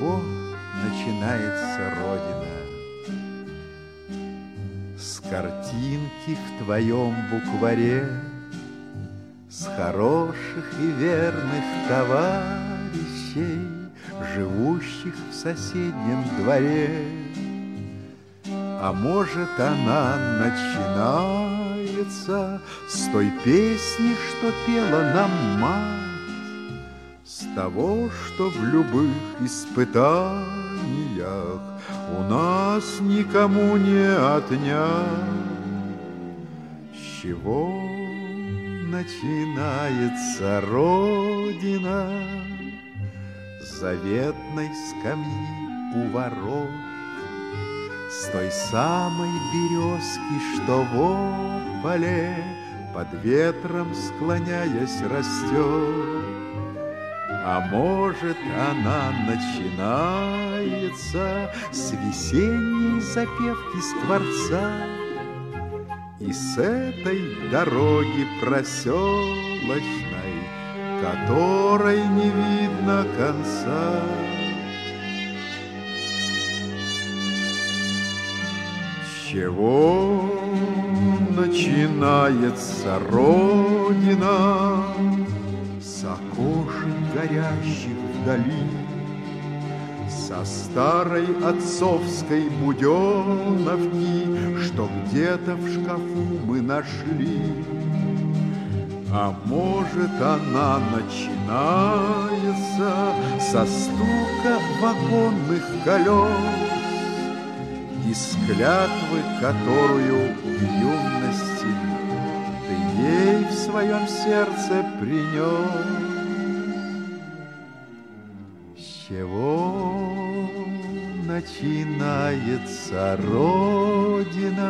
чего начинается Родина? С картинки в твоем букваре, с хороших и верных товарищей, живущих в соседнем дворе. А может, она начинается с той песни, что пела нам мать, с того, что в любых испытаниях у нас никому не отнять. С чего начинается Родина? С заветной скамьи у ворот, с той самой березки, что в ополе под ветром склоняясь растет. А может, она начинается с весенней запевки скворца и с этой дороги проселочной, которой не видно конца. С чего начинается Родина? С окошек горящих вдали, со старой отцовской буденовки, что где-то в шкафу мы нашли. А может, она начинается со стука вагонных колес и с клятвы, которую в юности ты ей в своем сердце принес. С чего начинается Родина?